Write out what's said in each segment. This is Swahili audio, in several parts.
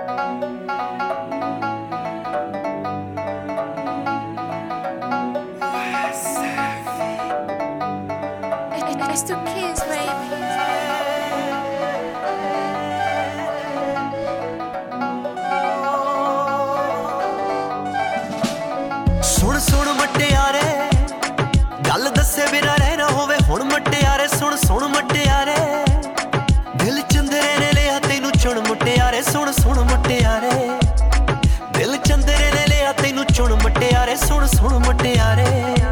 It's the kids, baby. सुन सुन मटियारे गल दसे बिना रहना होवे हुण मटियारे सुन सुन मटियारे दिल चंदरे ने लिया तैनू चुन मटियारे सुन सुन मटियारे दिल चंदरे ने लिया तैनू चुन मटियारे सुन सुन मटियारे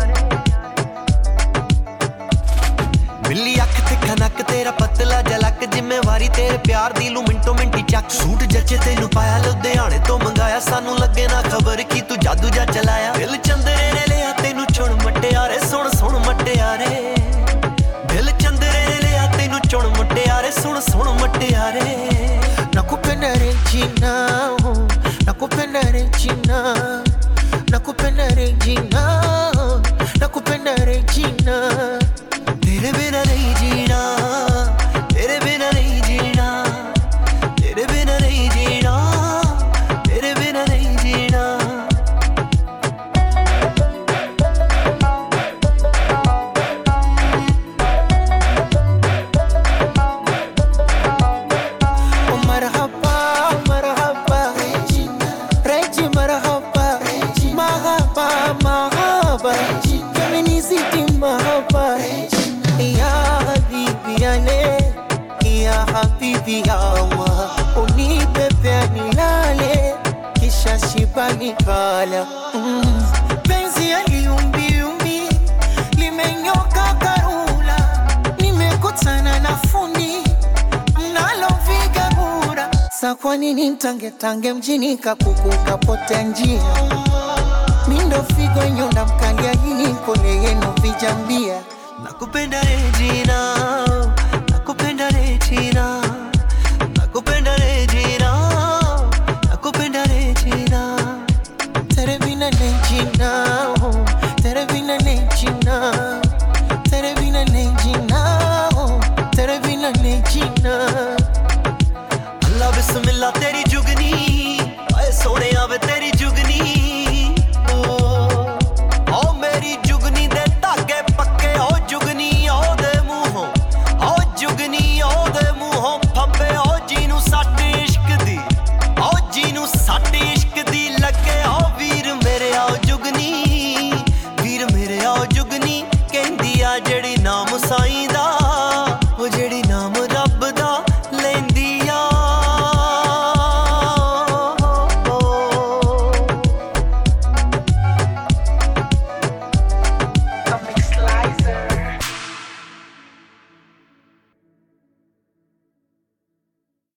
बिल्ली अख ते खनक तेरा पतला जलक जिम्मेवारी तेरे प्यार दी लू मिंटो मिंटी चक सूट जचे तैनू पाया लुधियाने तो मंगाया सानू लगे ना खबर की तू जादू जा चलाया दिल चंदरे ने लिया तैनू चुन मटियारे सुन सुन मटियारे दिल चंदरे ने लिया तैनू चुन मटियारे सुन सुन मटियारे nakupenda Regina nakupenda Regina nakupenda Regina nakupenda Regina तेरे बिना नहीं जीना तेरे बिना नहीं जीना तेरे बिना नहीं जीना तेरे बिना नहीं जीना oh marhaba marhaba Regina Regi marhaba marhaba marhaba feminiziti marhaba ya habibi ya habibi yawa unipepe nilale kisha shibani kala penzi aliumbiumbi limenyoka karula nimekutana na fundi mnaloviga bura sa kwa nini tange mjini kapuku kapotea njia mindo figo nyonda mkalia hini pole yenu vijambia nakupenda Regina nakupenda Regina nakupenda Regina nakupenda Regina tere bina Regina tere bina Regina tere bina Regina tere bina Regina अल्लाह बिस्मिल्लाह तेरी जुगनी